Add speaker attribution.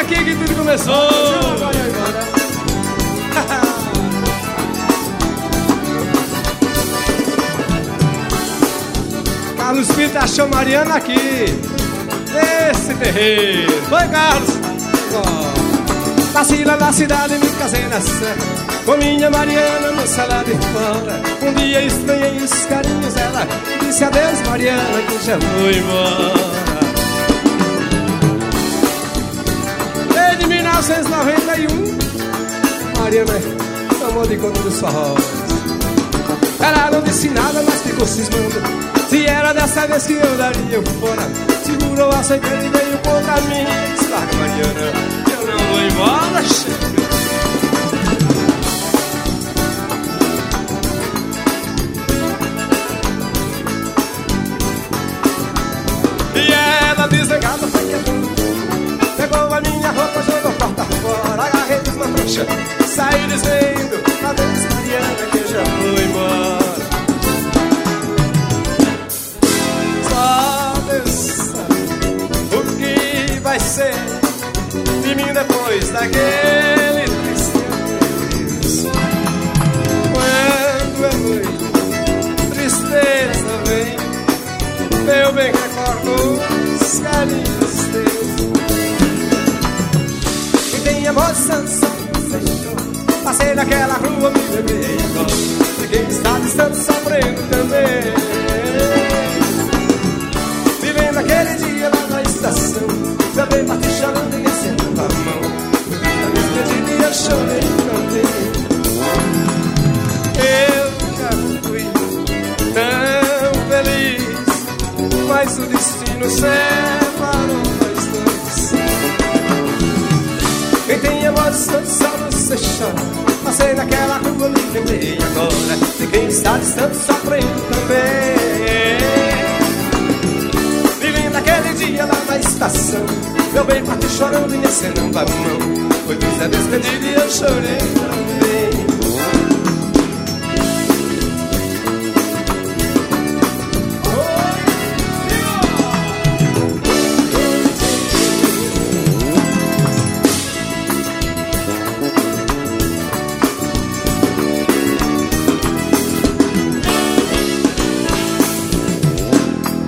Speaker 1: aqui que tudo começou. Carlos Pinto achou Mariana aqui nesse terreiro. Foi, Carlos. Nasci lá na cidade, me casei na serra com minha Mariana no salão de fora. Um dia estranhei os carinhos dela, disse adeus Mariana que já foi embora. Desde 1991 Mariana tomou de conta dos forrós. Ela não disse nada, mas ficou cismando se era dessa vez que eu daria fora. Segurou, aceitei e veio contra mim. Disse, larga Mariana, eu não vou embora, chega. E ela desligada foi quebrando, pegou a minha roupa, jogou porta fora. Agarrei uma trouxa, saí dizendo adeus Mariana que eu já vou embora. Vai ser de mim depois daquele triste adeus. Quando é noite, tristeza vem, eu bem recordo os carinhos teus. E tem amor, Sansão, você chorou. Passei naquela rua, me bebi agora. E quem está distante sofrendo também. Vivendo aquele dia lá na estação, também parti chorando e acendendo a mão. Na mesma dia eu chorei também. Eu já fui tão feliz, mas o destino separou nós dois. Quem tem amor distante só você chora. Passei naquela rua, me lembrei agora de quem está distante sofrendo também. Naquele dia lá na estação, meu bem partiu chorando e acenando a mão. Foi triste a despedida e eu chorei também.